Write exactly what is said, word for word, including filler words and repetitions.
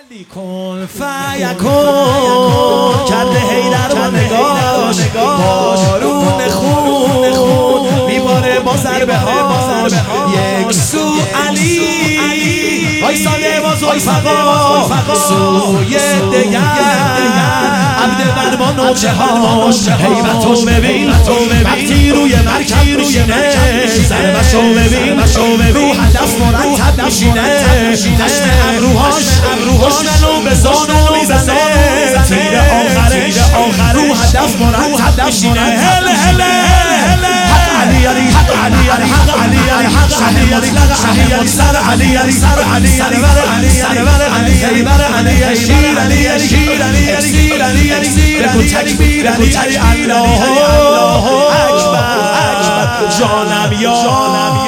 علی کن فیکون کرده حیدر با نگاش بارون خون میباره با ضربه هاش یک سو علی وایساده با ذوالفقار سوی دگر عبد بر نوچه هاش حیبتو ببین وقتی روی مرکب میشینه ضربشو ببین رو هدف مرتب میشینه خشم ابروهاش دشمنو به زانو میزنه تیر آخرش رو هدف مرتب میشینه هل هل حق علی علی حق علی علی حق علی علی حق علی علی علی علی سر علی علی سر علی علی بر علی علی بر علی علی بر علی علی شیر علی علی شیر علی علی شیر علی علی بگو تکبیر علی علی الله اکبر جانم یا